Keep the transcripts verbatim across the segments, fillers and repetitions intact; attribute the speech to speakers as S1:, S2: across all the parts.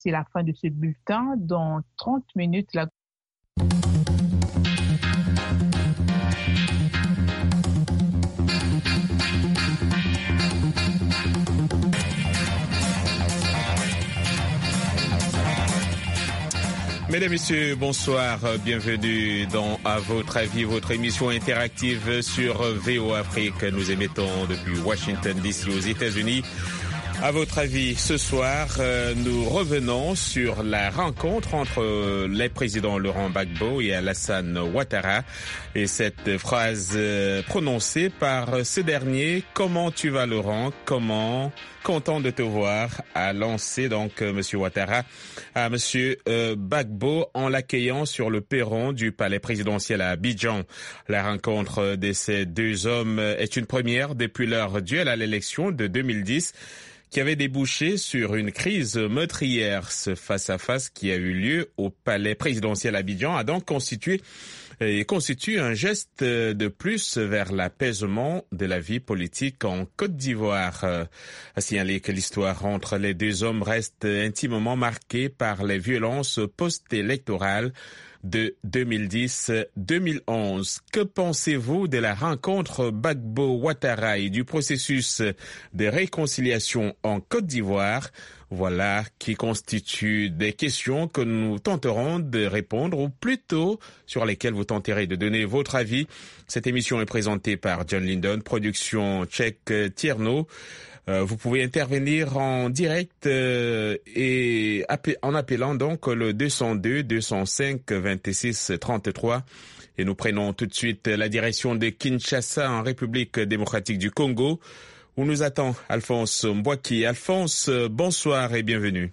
S1: C'est la fin de ce bulletin. Dans trente minutes, la
S2: Mesdames, Messieurs, bonsoir. Bienvenue dans À votre avis, votre émission interactive sur V O Afrique. Nous émettons depuis Washington D C aux États-Unis. À votre avis, ce soir, euh, nous revenons sur la rencontre entre euh, les présidents Laurent Gbagbo et Alassane Ouattara et cette phrase euh, prononcée par ce dernier. Comment tu vas, Laurent? Comment? Content de te voir, a lancé donc euh, Monsieur Ouattara à Monsieur euh, Gbagbo en l'accueillant sur le perron du palais présidentiel à Abidjan. La rencontre de ces deux hommes est une première depuis leur duel à l'élection de deux mille dix. Qui avait débouché sur une crise meurtrière. Ce face-à-face qui a eu lieu au palais présidentiel Abidjan a donc constitué et constitue un geste de plus vers l'apaisement de la vie politique en Côte d'Ivoire. À signaler que l'histoire entre les deux hommes reste intimement marquée par les violences post-électorales de deux mille dix à deux mille onze. Que pensez-vous de la rencontre Gbagbo-Ouattara et du processus de réconciliation en Côte d'Ivoire? Voilà qui constituent des questions que nous tenterons de répondre, ou plutôt sur lesquelles vous tenterez de donner votre avis. Cette émission est présentée par John Lindon, production tchèque Tierno. Euh, vous pouvez intervenir en direct euh, et appe- en appelant donc le deux zéro deux, deux zéro cinq, vingt-six trente-trois. Et nous prenons tout de suite la direction de Kinshasa en République démocratique du Congo, où nous attend Alphonse Mbouaki. Alphonse, bonsoir et bienvenue.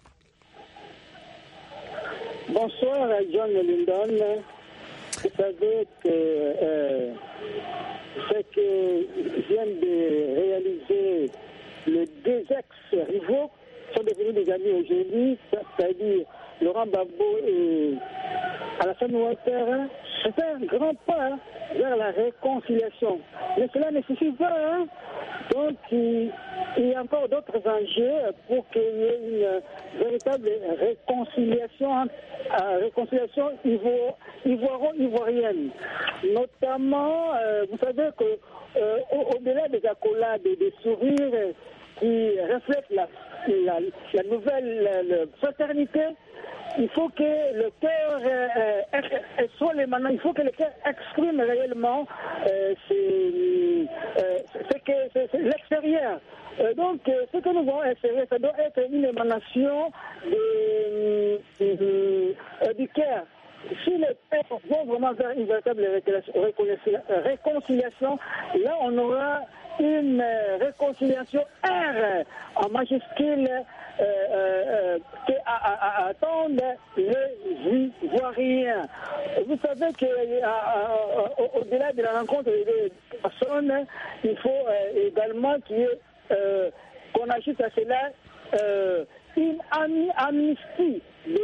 S3: Bonsoir John Lindon. Vous savez que euh, ce que viennent de réaliser les deux ex-rivaux sont devenus des amis aujourd'hui, c'est-à-dire Laurent Gbagbo et Alassane Ouattara. C'est un grand pas vers la réconciliation. Mais cela ne suffit pas. Hein? Donc, il, il y a encore d'autres enjeux pour qu'il y ait une véritable réconciliation, euh, réconciliation ivo, ivoiro-ivoirienne. Notamment, euh, vous savez que euh, au, au-delà des accolades et des sourires qui reflètent la, la, la nouvelle la, la fraternité, il faut que le cœur euh, euh, soit les maintenant, il faut que le cœur exprime réellement euh, c'est, euh, c'est que c'est, c'est l'extérieur. Euh, donc, euh, ce que nous voyons extérieur, ça doit être une émanation de, de, de, euh, du cœur. Si les peuples vont vraiment vers une véritable réconciliation, là on aura une réconciliation R en majuscule euh, euh, que attendent les Ivoiriens. Vous savez qu'au-delà de la rencontre des personnes, il faut euh, également qu'il y ait, euh, qu'on ajoute à cela euh, une am- amnistie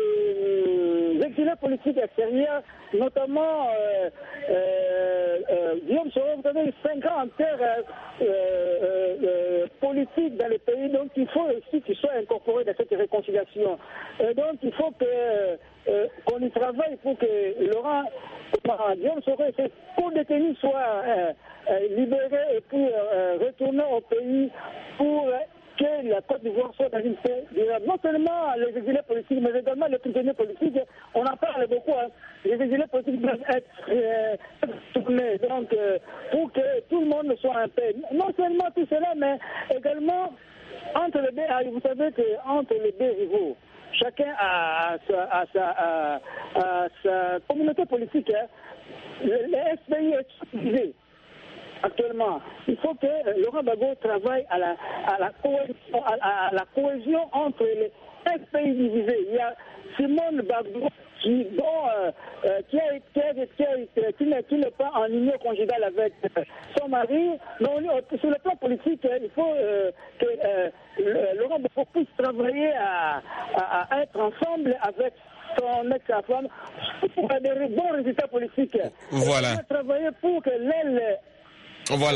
S3: des exilés politiques extérieurs, notamment euh, euh, euh, Guillaume Soro, vous avez cinq ans en terre euh, euh, euh, politique dans le pays, donc il faut aussi qu'il soit incorporé dans cette réconciliation. Euh, donc il faut que euh, qu'on y travaille pour que Laurent Guillaume Soro et ses co-détenus soient euh, euh, libérés et puis euh, retourner au pays pour euh, que la Côte d'Ivoire soit dans une paix durable. Non seulement les exilés politiques, mais également les prisonniers politiques. On en parle beaucoup. Hein. Les exilés politiques doivent être euh, tournés, donc euh, pour que tout le monde soit en paix. Non seulement tout cela, mais également entre les deux. Vous savez qu'entre les deux rivaux, chacun a sa, a sa, a, a sa communauté politique. Hein. Les S P I est divisé. Actuellement, il faut que Laurent Gbagbo travaille à la, à la, cohésion, à, à la cohésion entre les cinq pays divisés. Il y a Simone Gbagbo qui, bon, euh, euh, qui, a, qui, a, qui, a, qui, n'est, qui n'est pas en union conjugale avec son mari. Non, sur le plan politique, il faut euh, que euh, Laurent Gbagbo puisse travailler à, à, à être ensemble avec son ex-femme pour des bons résultats politiques.
S2: Voilà.
S3: Il faut travailler pour que l'aile.
S2: Voilà.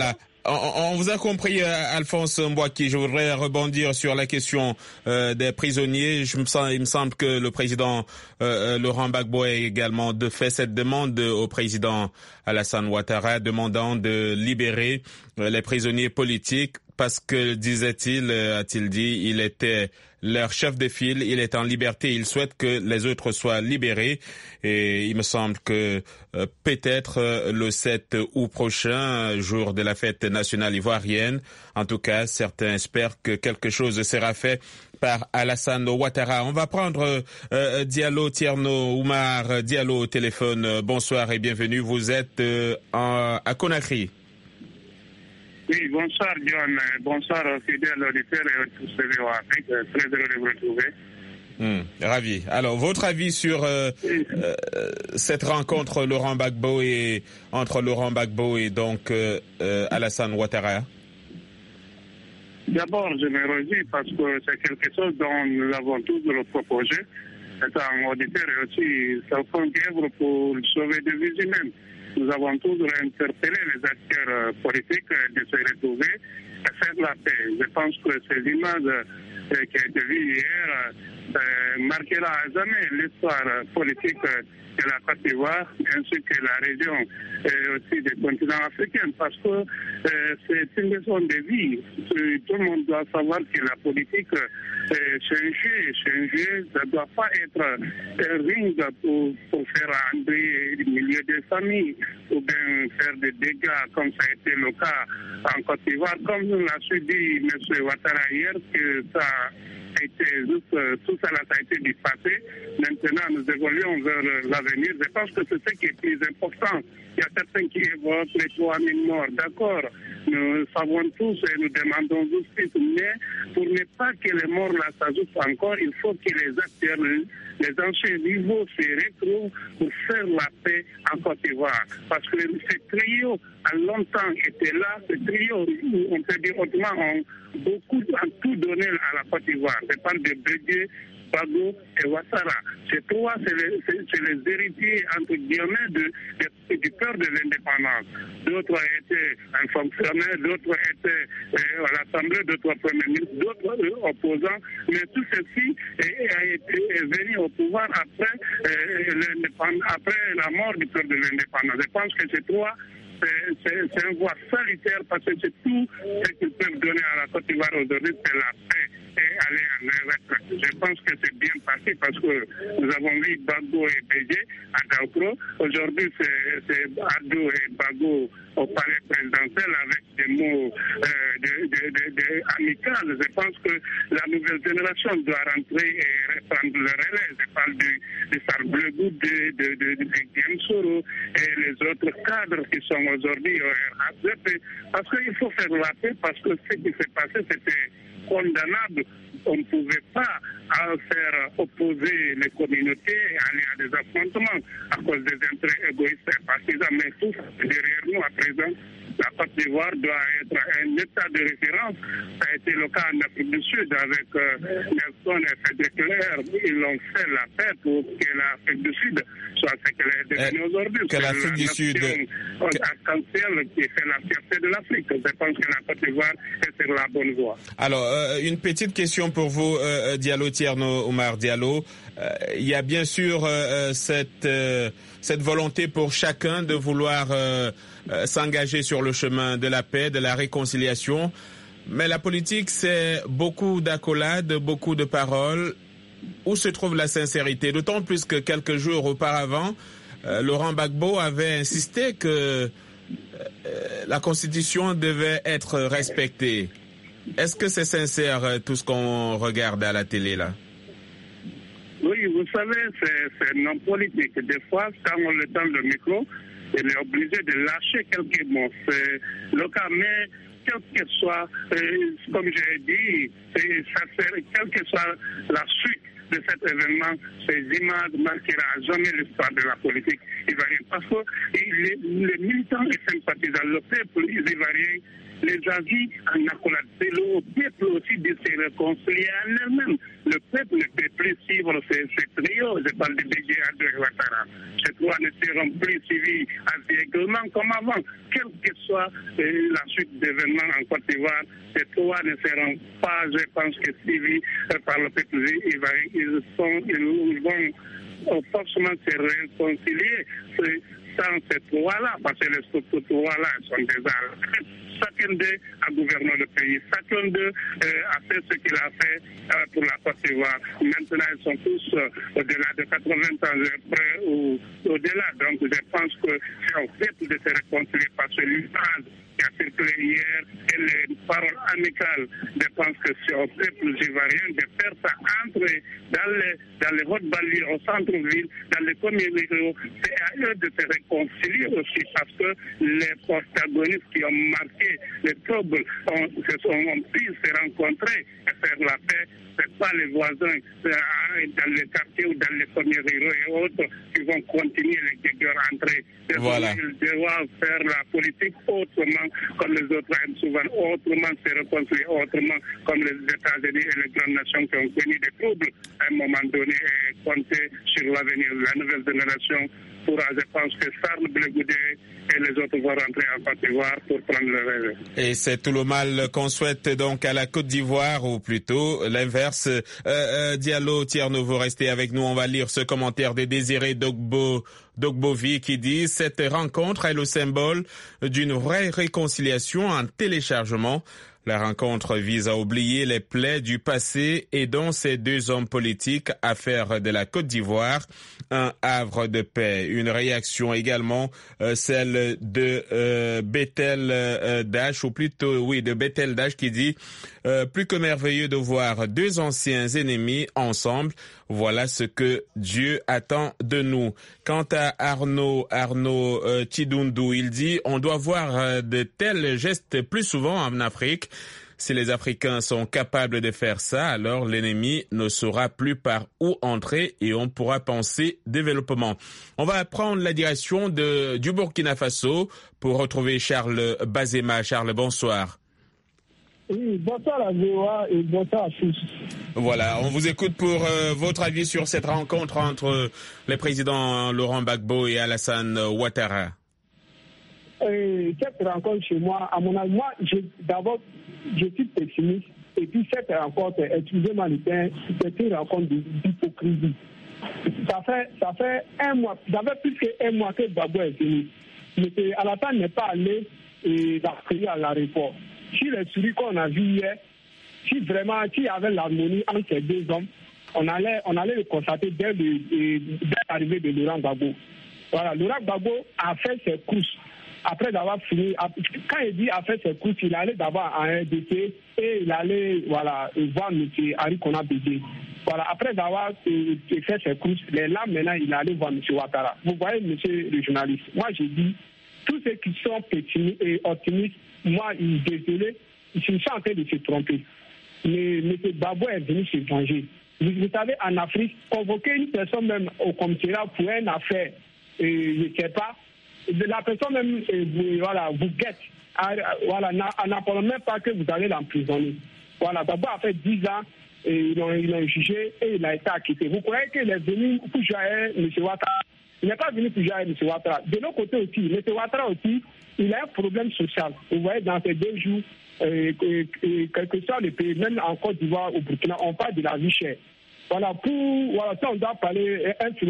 S2: on, on vous a compris, Alphonse Mbouaki. Je voudrais rebondir sur la question euh, des prisonniers. Je me sens, il me semble que le président euh, Laurent Gbagbo a également de fait cette demande au président Alassane Ouattara, demandant de libérer euh, les prisonniers politiques parce que, disait-il, a-t-il dit, il était leur chef de file, il est en liberté, il souhaite que les autres soient libérés. Et il me semble que euh, peut-être euh, le sept août prochain, jour de la fête nationale ivoirienne, en tout cas, certains espèrent que quelque chose sera fait par Alassane Ouattara. On va prendre euh, Diallo Tierno Oumar Diallo au téléphone. Bonsoir et bienvenue. Vous êtes euh, en, à Conakry.
S4: Oui, bonsoir John, bonsoir aux fidèles auditeurs et aux tous V O A Afrique, très heureux de vous retrouver.
S2: Mmh, ravi. Alors, votre avis sur euh, oui. euh, cette rencontre Laurent Gbagbo et entre Laurent Gbagbo et donc euh, euh, Alassane Ouattara?
S4: D'abord, je me réjouis parce que c'est quelque chose dont nous avons toujours proposé. Étant auditeur et aussi, ça fait une œuvre pour sauver des vies humaines. Nous avons toujours interpellé les acteurs politiques de se retrouver et faire la paix. Je pense que ces images euh, qui ont été vues hier euh, marquera à jamais l'histoire politique de la Côte d'Ivoire ainsi que la région et aussi des continents africains parce que euh, c'est une leçon de vie. Tout le monde doit savoir que la politique euh, changer, changer, ça ne doit pas être un ring pour, pour faire entrer le milieu des familles ou bien faire des dégâts comme ça a été le cas en Côte d'Ivoire. Comme nous l'a su dit M. Ouattara hier, que ça a été juste, tout ça, là, ça a été du passé. Maintenant, nous évoluons vers l'avenir. Je pense que c'est ce qui est plus important. Il y a certains qui évoquent les trois mille morts. D'accord, nous savons tous et nous demandons justice, mais pour ne pas que les morts là s'ajoutent encore, il faut que les acteurs, les anciens niveaux se retrouvent pour faire la paix en Côte d'Ivoire. Parce que ce trio a longtemps été là, ce trio, on peut dire autrement, ont beaucoup, ont tout donné à la Côte d'Ivoire. Je parle de Bédié, Gbagbo et Ouattara. Ces trois, c'est les, c'est les héritiers, entre guillemets, de, de, du peur de l'indépendance. D'autres étaient un fonctionnaire, d'autres étaient euh, à l'Assemblée, d'autres premiers ministres, d'autres euh, opposants. Mais tout ceci est, a été, est venu au pouvoir après, euh, après la mort du peur de l'indépendance. Je pense que ces trois, c'est un voie salutaire parce que c'est tout ce qu'ils peuvent donner à la Côte d'Ivoire aujourd'hui, c'est la paix et aller en Europe. Je pense que c'est bien passé parce que nous avons vu Gbagbo et Bédié à Daoukro. Aujourd'hui, c'est Addo et Gbagbo au palais présidentiel avec des mots euh, de, de, de, de amicales. Je pense que la nouvelle génération doit rentrer et reprendre le relais. Je parle du, du Sarbleu Goudé, de, de, de, de Guillaume Soro et les autres cadres qui sont aujourd'hui au R H D P. Parce qu'il faut faire la paix parce que ce qui s'est passé, c'était condamnable. On ne pouvait pas faire opposer les communautés et aller à des affrontements à cause des intérêts égoïstes et partisans. Mais tout derrière nous à présent, la Côte d'Ivoire doit être un état de référence. Ça a été le cas en Afrique du Sud avec euh, Nelson et Frédéric Leclerc. Ils ont fait la paix pour que l'Afrique du Sud soit ce qu'elle est devenue euh, aujourd'hui.
S2: Que l'Afrique du Sud
S4: arc-en-ciel qui fait la fierté de l'Afrique. Je pense que la Côte d'Ivoire est sur la bonne voie.
S2: Alors, euh, une petite question pour vous, euh, Diallo Tierno Oumar Diallo. Euh, il y a bien sûr euh, cette, euh, cette volonté pour chacun de vouloir euh, euh, s'engager sur le chemin de la paix, de la réconciliation. Mais la politique, c'est beaucoup d'accolades, beaucoup de paroles. Où se trouve la sincérité? D'autant plus que quelques jours auparavant, euh, Laurent Gbagbo avait insisté que euh, la Constitution devait être respectée. Est-ce que c'est sincère tout ce qu'on regarde à la télé là?
S4: Oui, vous savez, c'est un homme politique. Des fois, quand on le tend le micro, il est obligé de lâcher quelques mots. C'est le cas, mais quel que soit, euh, comme j'ai dit, ça serait, quelle que soit la suite de cet événement, ces images marquera à jamais l'histoire de la politique ivoirienne. Parce que les, les militants et sympathisants, le peuple ivoirien les avis en accolade. C'est le peuple aussi de se réconcilier en elle-même. Le peuple ne peut plus suivre ces, ces trios. Je parle de B G A de Ouattara. Ces trois ne seront plus suivis aveuglément comme avant. Quelle que soit euh, la suite d'événements en Côte d'Ivoire, ces trois ne seront pas, je pense, que suivis euh, par le peuple ivoirien. Ils, sont, ils vont forcément se réconcilier sans ces trois-là, parce que les trois-là sont déjà chacun d'eux a gouverné le pays, chacun d'eux euh, a fait ce qu'il a fait euh, pour la Côte d'Ivoire. Maintenant, ils sont tous euh, au-delà de quatre-vingts ans, près ou au-delà. Donc, je pense que c'est au fait de se réconcilier parce que l'image qui a circulé hier et les paroles amicales, je pense que c'est au peuple ivoirien de faire ça, entrer dans les, dans les hautes banlieues, au centre-ville, dans les communes ruraux. C'est à eux de se réconcilier aussi parce que les protagonistes qui ont marqué les troubles ont, ont pu se rencontrer et faire la paix. Ce n'est pas les voisins dans les quartiers ou dans les communes ruraux et autres qui vont continuer les guerres entrées.
S2: Voilà.
S4: Ils doivent faire la politique autrement, comme les autres aiment souvent, autrement, se réconcilier autrement, comme les États-Unis et les grandes nations qui ont connu des troubles à un moment donné et compter sur l'avenir. La nouvelle génération pourra, je pense que Charles Blé Goudé et les autres vont rentrer en Côte d'Ivoire pour prendre le relais.
S2: Et c'est tout le mal qu'on souhaite donc à la Côte d'Ivoire, ou plutôt l'inverse. Euh, euh, Diallo, Tierno, vous restez avec nous. On va lire ce commentaire de Désiré Dogbo, Dogbovi qui dit « Cette rencontre est le symbole d'une vraie réconciliation en téléchargement. La rencontre vise à oublier les plaies du passé et dont ces deux hommes politiques à faire de la Côte d'Ivoire un havre de paix. » Une réaction également, euh, celle de euh, Bethel euh, Dash, ou plutôt, oui, de Bethel Dash qui dit euh, « Plus que merveilleux de voir deux anciens ennemis ensemble. Voilà ce que Dieu attend de nous. » Quant à Arnaud, Arnaud euh, Tidundu, il dit « On doit voir euh, de tels gestes plus souvent en Afrique. Si les Africains sont capables de faire ça, alors l'ennemi ne saura plus par où entrer et on pourra penser développement. » On va prendre la direction de, du Burkina Faso pour retrouver Charles Bazema. Charles, bonsoir.
S5: Oui, bonsoir à V O A et bonsoir à tous.
S2: Voilà, on vous écoute pour euh, votre avis sur cette rencontre entre les présidents Laurent Gbagbo et Alassane Ouattara.
S5: Euh, cette rencontre chez moi, à mon avis, moi, d'abord, je suis pessimiste. Et puis cette rencontre, excusez-moi, c'est une rencontre d'hypocrisie. Ça fait, ça fait un mois, ça fait plus qu'un mois que Gbagbo est venu. Mais Alassane n'est pas allé et à l'aéroport. Si les souris qu'on a vu hier, si vraiment, s'il y avait l'harmonie entre ces deux hommes, on allait, on allait le constater dès, le, dès l'arrivée de Laurent Gbagbo. Voilà, Laurent Gbagbo a fait ses courses. Après avoir fini, quand il dit a fait ses courses, il allait d'abord à un R D C et il allait voilà, voir M. Henri Konan Bédié. Voilà, après avoir fait ses courses, là maintenant il allait voir M. Ouattara. Vous voyez, monsieur le journaliste, moi j'ai dit, tous ceux qui sont pessimistes et optimistes, moi, il est désolé, ils sont en train de se tromper. Mais M. Gbagbo est venu se venger. Vous, vous savez, en Afrique, convoquer une personne même au commissariat pour une affaire, euh, je ne sais pas, la personne même euh, vous, voilà, vous guette, voilà, en n'appelant même pas que vous allez l'emprisonner. Voilà, Gbagbo a fait dix ans, et ils l'ont, ils l'ont jugé et il a été acquitté. Vous croyez qu'il est venu pour jouer M. Ouattara? Il n'est pas venu pour jouer M. Ouattara. De l'autre côté aussi, M. Ouattara aussi, il a un problème social. Vous voyez, dans ces deux jours, euh, euh, euh, quel que soit le pays, même en Côte d'Ivoire, au Burkina, on parle de la vie chère. Voilà, pour, voilà, si on doit parler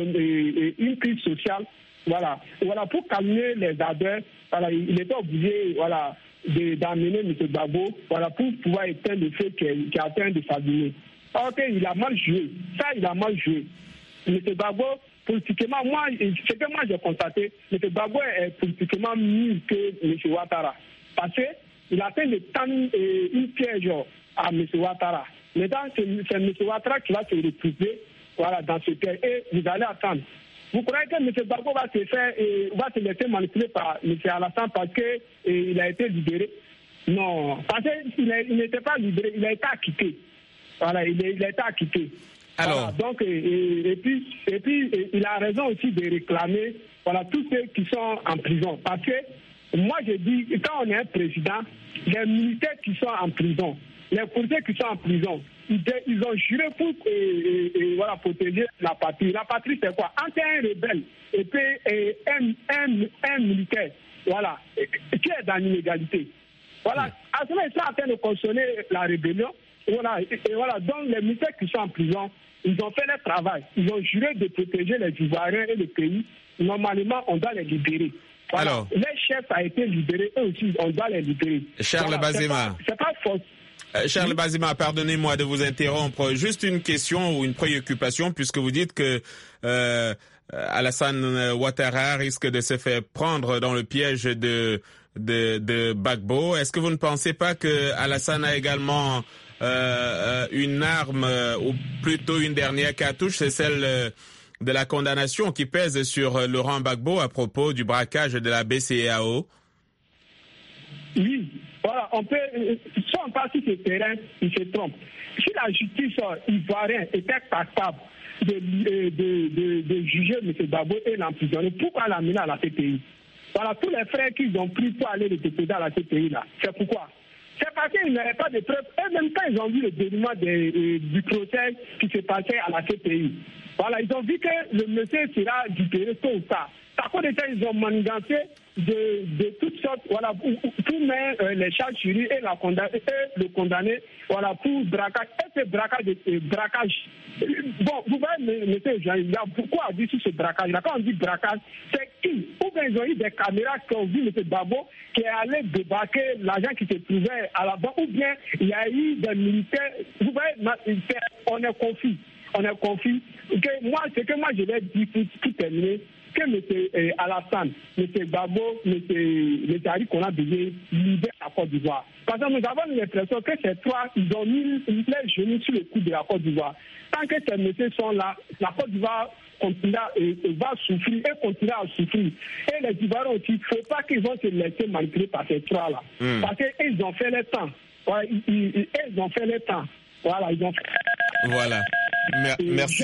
S5: d'une une crise sociale, voilà, voilà, pour calmer les ardeurs, voilà, il était obligé, voilà, de, d'amener M. Gbagbo, voilà, pour pouvoir éteindre le feu qui, qui a atteint de s'abîmer. Ok, il a mal joué. Ça, il a mal joué. M. Gbagbo, politiquement, moi, ce que moi j'ai constaté, M. Gbagbo est politiquement mieux que M. Ouattara. Parce qu'il a fait de tendre une piège à M. Ouattara. Maintenant, c'est, c'est M. Ouattara qui va se retrouver voilà, dans ce piège. Et vous allez attendre. Vous croyez que M. Gbagbo va se faire, et va se laisser manipuler par M. Alassane parce qu'il a été libéré? Non, parce qu'il il n'était pas libéré, il a été acquitté. Voilà, il a, il a été acquitté.
S2: Alors,
S5: voilà, donc, et, et, puis, et puis et, il a raison aussi de réclamer voilà, tous ceux qui sont en prison. Parce que moi je dis, quand on est un président, les militaires qui sont en prison, les policiers qui sont en prison, ils, ils ont juré pour et, et, et, voilà, protéger la patrie. La patrie, c'est quoi? Entre un rebelle et puis et un, un, un militaire, voilà, qui est dans l'inégalité. Voilà, à ce moment, ils sont en train de cautionner la rébellion. Voilà, et, et voilà, donc les militaires qui sont en prison, ils ont fait leur travail. Ils ont juré de protéger les Ivoiriens et le pays. Normalement, on doit les libérer. Voilà. Alors, les chefs ont été libérés, eux aussi, on doit les libérer.
S2: Charles voilà, Bazema.
S5: C'est pas, pas faux.
S2: Euh, Charles oui. Bazema, pardonnez-moi de vous interrompre. Juste une question ou une préoccupation, puisque vous dites que euh, Alassane Ouattara risque de se faire prendre dans le piège de, de, de Gbagbo. Est-ce que vous ne pensez pas que Alassane a également euh, une arme, ou plutôt une dernière cartouche, c'est celle euh, de la condamnation qui pèse sur Laurent Gbagbo à propos du braquage de la B C E A O?
S5: Oui, voilà, on peut, soit on passe sur ce terrain, il se trompe. Si la justice ivoirienne était capable de, de, de, de juger M. Gbagbo et l'emprisonner, pourquoi l'amener à la C P I? Voilà, tous les frères qu'ils ont pris pour aller les déposer à la C P I là, c'est pourquoi? C'est parce qu'ils n'avaient pas de preuves. Et même quand ils ont vu le dénouement euh, du procès qui se passait à la C P I, voilà, ils ont vu que le monsieur sera libéré tôt ou tard. Par contre, ils ont manigancé de, de toutes sortes, voilà, pour, pour mettre euh, les charges sur lui et, la condamner, et le condamner, voilà, pour braquage. Et ce braquage, euh, braquage. Bon, vous voyez, monsieur Jean, pourquoi on dit sur ce braquage-là? Quand on dit braquage, c'est qui? Ou bien ils ont eu des caméras qui ont vu M. Gbagbo qui est allé débarquer l'argent qui se trouvait à la banque, ou bien il y a eu des militaires. Vous voyez, on est confus. On est confus. Que moi, c'est que moi je vais dire pour, pour terminer que M. Alassane, M. Gbagbo, M. Ari Konan Bédié libèrent la Côte d'Ivoire. Parce que nous avons l'impression que ces trois, ils ont mis les genoux sur le cou de la Côte d'Ivoire. Tant que ces messieurs sont là, la Côte d'Ivoire continuera, et, et va souffrir et continuera à souffrir. Et les Ivoiriens aussi, il ne faut pas qu'ils vont se laisser manipuler par ces trois-là. Mm. Parce qu'ils ont fait le temps. Ouais, ils, ils, ils ont fait le temps. Voilà, ils ont fait.
S2: Voilà. Mer- merci.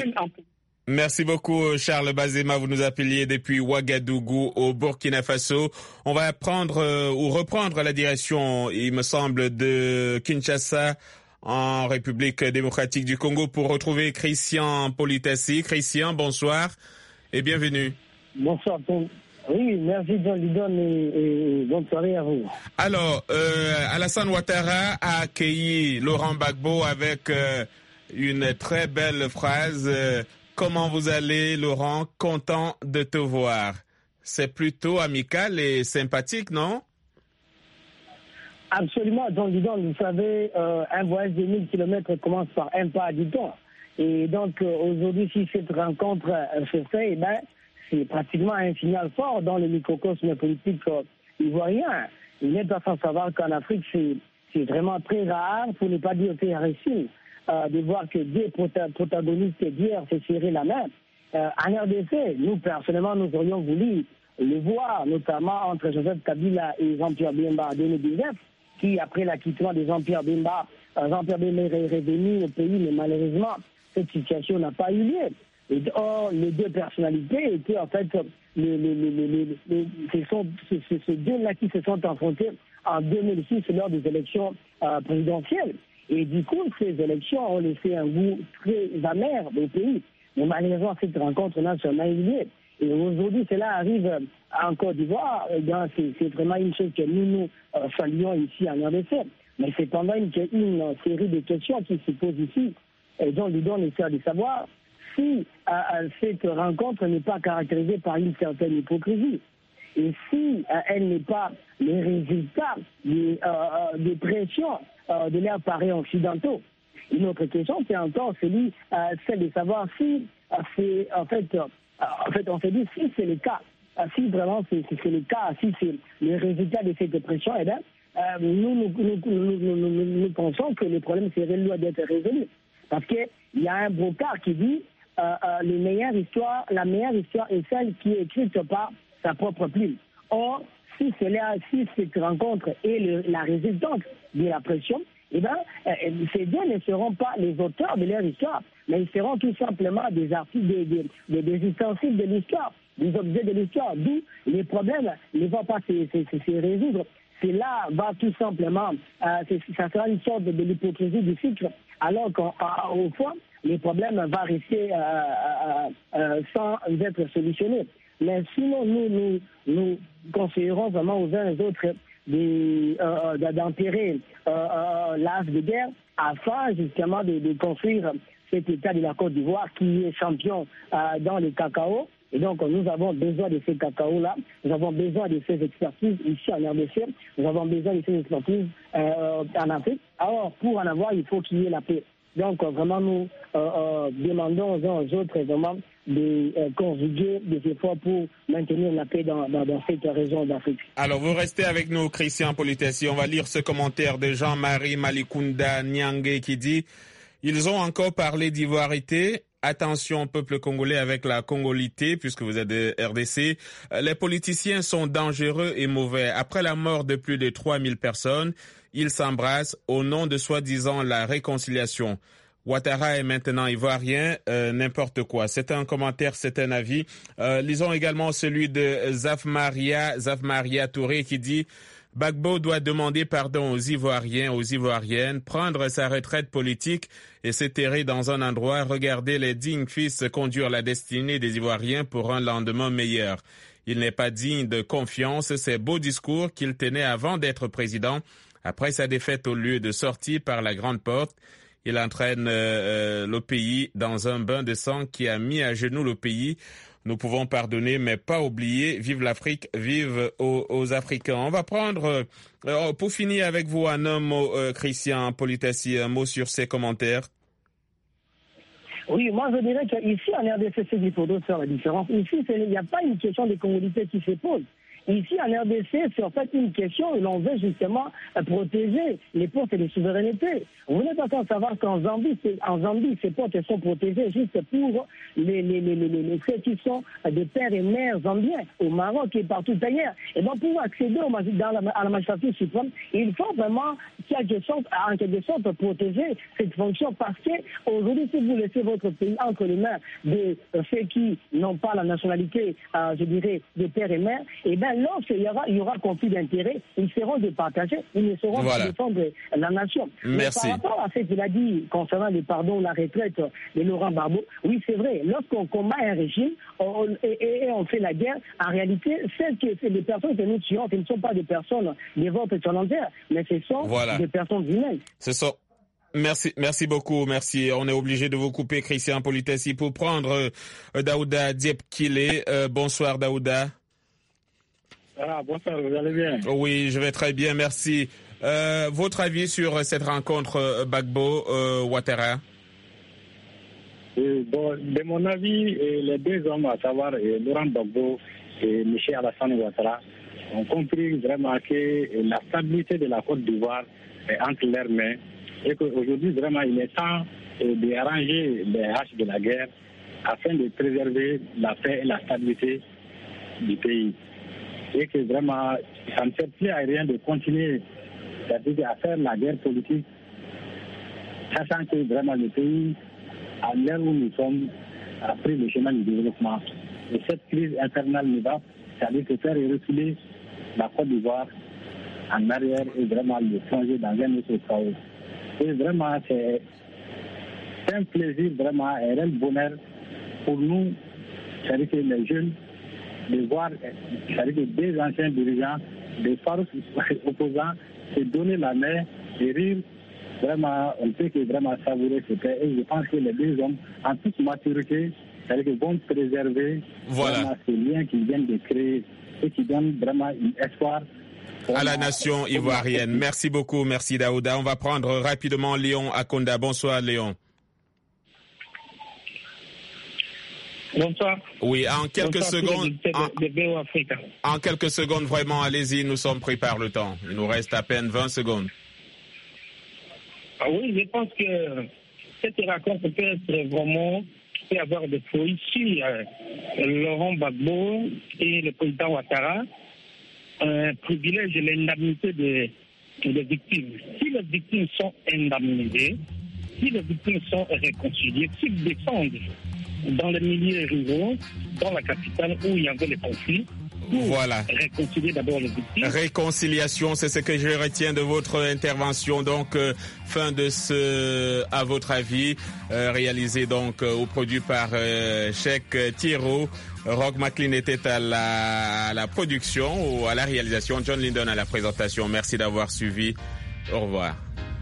S2: Merci beaucoup, Charles Bazema. Vous nous appeliez depuis Ouagadougou, au Burkina Faso. On va prendre euh, ou reprendre la direction, il me semble, de Kinshasa, en République démocratique du Congo, pour retrouver Christian Politassi. Christian, bonsoir et bienvenue.
S6: Bonsoir, Tom. Oui, merci John Lidon et, et bonne soirée à vous.
S2: Alors, euh, Alassane Ouattara a accueilli Laurent Gbagbo avec euh, une très belle phrase. Euh, Comment vous allez, Laurent? Content de te voir. C'est plutôt amical et sympathique, non?
S6: Absolument, John Lidon. Vous savez, euh, un voyage de mille kilomètres commence par un pas, dit-on. Et donc, euh, aujourd'hui, si cette rencontre euh, se fait, eh ben, c'est pratiquement un signal fort dans le microcosme politique euh, ivoirien. Il n'est pas sans savoir qu'en Afrique, c'est, c'est vraiment très rare, pour ne pas dire très rarissime, euh, de voir que deux prota- protagonistes d'hier se serrer la main. Euh, en R D C, nous, personnellement, nous aurions voulu le voir, notamment entre Joseph Kabila et Jean-Pierre Bemba en deux mille dix-neuf, qui, après l'acquittement de Jean-Pierre Bemba, euh, Jean-Pierre Bemba est revenu au pays, mais malheureusement, cette situation n'a pas eu lieu. Et or, les deux personnalités étaient en fait, les, les, les, les, les, les, ce sont ces, ces deux-là qui se sont affrontés en deux mille six lors des élections euh, présidentielles. Et du coup, ces élections ont laissé un goût très amer au pays. Mais malheureusement, cette rencontre n'a jamais eu lieu. Et aujourd'hui, cela arrive en Côte d'Ivoire. Eh bien, c'est, c'est vraiment une chose que nous, nous euh, saluons ici en R D C. Mais c'est pendant une, une série de questions qui se posent ici. Et donc, lui donne essaie de savoir si euh, cette rencontre n'est pas caractérisée par une certaine hypocrisie. Et si euh, elle n'est pas le résultat des, euh, des pressions euh, de leurs parents occidentaux. Une autre question, c'est encore celui, euh, celle de savoir si euh, c'est, en fait, euh, en fait, on se dit si c'est le cas, euh, si vraiment c'est, c'est, c'est le cas, si c'est le résultat de cette pression, eh bien, euh, nous, nous, nous, nous, nous, nous, nous pensons que le problème serait loin d'être résolu. Parce qu'il y a un brocard qui dit euh, euh, les meilleures histoires, la meilleure histoire est celle qui est écrite par sa propre plume. Or, si, c'est là, si cette rencontre est le, la résultante de la pression, eh bien, euh, ces deux ne seront pas les auteurs de leur histoire, mais ils seront tout simplement des artistes, des, des, des, des ustensiles de l'histoire. des objets de l'histoire, d'où les problèmes ne vont pas se, se, se, se résoudre. Cela va tout simplement, euh, ça sera une sorte de, de l'hypocrisie du cycle, alors qu'au fond, les problèmes vont rester euh, euh, euh, sans être solutionnés. Mais sinon, nous, nous, nous conseillerons vraiment aux uns et aux autres de, euh, d'enterrer euh, euh, l'âge de guerre afin justement de, de construire cet État de la Côte d'Ivoire qui est champion euh, dans le cacao. Et donc, nous avons besoin de ces cacao-là, nous avons besoin de ces expertises ici en R D C, nous avons besoin de ces expertises euh, en Afrique. Alors, pour en avoir, il faut qu'il y ait la paix. Donc, vraiment, nous euh, euh, demandons aux uns aux autres vraiment de euh, conjuguer des efforts pour maintenir la paix dans, dans, dans cette région d'Afrique.
S2: Alors, vous restez avec nous, Christian Politessi. On va lire ce commentaire de Jean-Marie Malikunda Nyangé qui dit « Ils ont encore parlé d'ivoirité. Attention, peuple congolais, avec la congolité, puisque vous êtes de R D C. Les politiciens sont dangereux et mauvais. Après la mort de plus de trois mille personnes, ils s'embrassent au nom de soi-disant la réconciliation. Ouattara est maintenant ivoirien, euh, n'importe quoi. C'est un commentaire, c'est un avis. Euh, lisons également celui de Zafmaria, Zafmaria Touré qui dit « Gbagbo doit demander pardon aux Ivoiriens, aux Ivoiriennes, prendre sa retraite politique et s'éterrer dans un endroit, regarder les dignes fils conduire la destinée des Ivoiriens pour un lendemain meilleur. Il n'est pas digne de confiance ces beaux discours qu'il tenait avant d'être président. Après sa défaite au lieu de sortir par la grande porte, il entraîne euh, le pays dans un bain de sang qui a mis à genoux le pays. Nous pouvons pardonner, mais pas oublier. Vive l'Afrique, vive aux, aux Africains. » On va prendre, euh, pour finir avec vous, un un mot, euh, Christian Politessi, un mot sur ces commentaires.
S6: Oui, moi je dirais qu'ici, en R D C, c'est qu'il faut faire la différence. Ici, il n'y a pas une question de congolité qui se pose. Ici, en R D C, c'est en fait une question où l'on veut justement protéger les portes de souveraineté. Vous n'êtes pas sans savoir qu'en Zambie, en Zambie, ces portes sont protégées juste pour les, les, les, les, les ceux qui sont des pères et mères zambiens, au Maroc et partout ailleurs. Et donc, pour accéder au, dans la, à la magistrature suprême, il faut vraiment, quelque sorte, en quelque sorte, protéger cette fonction parce qu'aujourd'hui, si vous laissez votre pays entre les mains de ceux qui n'ont pas la nationalité, euh, je dirais, de pères et mères, et bien, lorsqu'il y aura, il y aura conflit d'intérêts, ils seront départagés, ils ne seront
S2: voilà.
S6: pas défendre la nation.
S2: Merci.
S6: Mais par rapport à ce qu'il a dit concernant le pardon, la retraite de Laurent Gbagbo, oui, c'est vrai, lorsqu'on combat un régime on, et, et, et on fait la guerre, en réalité, celles que, les personnes que nous tuons, ce ne sont pas des personnes de votre volontaire, mais ce sont voilà. des personnes humaines.
S2: Ce sont... Merci, merci beaucoup, merci. On est obligé de vous couper, Christian Politessi, pour prendre euh, Daouda Diep-Kile. Euh, bonsoir, Daouda.
S7: Ah, bonsoir, vous allez bien?
S2: Oui, je vais très bien, merci. Euh, votre avis sur cette rencontre euh, Gbagbo-Ouattara?
S7: euh, bon, de mon avis, les deux hommes, à savoir Laurent Gbagbo et M. Alassane Ouattara, ont compris vraiment que la stabilité de la Côte d'Ivoire est entre leurs mains et qu'aujourd'hui, vraiment, il est temps de arranger les haches de la guerre afin de préserver la paix et la stabilité du pays. Et que vraiment, ça ne sert plus à rien de continuer à faire la guerre politique, sachant que vraiment le pays, à l'heure où nous sommes, a pris le chemin du développement. Et cette crise infernale nous va, c'est-à-dire que faire reculer la Côte d'Ivoire en arrière et vraiment le plonger dans un autre chaos. Et vraiment, c'est un plaisir, vraiment, un réel bonheur pour nous, c'est-à-dire que les jeunes, de voir, c'est-à-dire que des anciens dirigeants, des farouches opposants, se donner la main et rire. Vraiment, on peut que vraiment savourer ce paix. Et je pense que les deux hommes, en toute maturité, c'est-à-dire qu'ils vont préserver
S2: voilà.
S7: vraiment ces liens qu'ils viennent de créer et qui donnent vraiment un espoir
S2: à la nation ivoirienne. Merci beaucoup, merci Daouda. On va prendre rapidement Léon Akonda. Bonsoir Léon.
S8: Bonsoir.
S2: Oui, en quelques
S8: Bonsoir
S2: secondes.
S8: De, de
S2: en, en quelques secondes, vraiment, allez-y, nous sommes pris par le temps. Il nous reste à peine vingt secondes.
S8: Ah oui, je pense que cette rencontre peut être vraiment, peut avoir des fruits si euh, Laurent Gbagbo et le président Ouattara euh, privilègent l'indemnité des, des victimes. Si les victimes sont indemnisées, si les victimes sont réconciliées, s'ils défendent dans les milieux ruraux, dans la capitale où il y avait les conflits.
S2: Voilà.
S8: Réconcilier d'abord les victimes.
S2: Réconciliation, c'est ce que je retiens de votre intervention. Donc, euh, fin de ce, à votre avis, euh, réalisé donc euh, ou produit par euh, Cheikh Thiero. Rock McLean était à la, à la production ou à la réalisation. John Lindon à la présentation. Merci d'avoir suivi. Au revoir.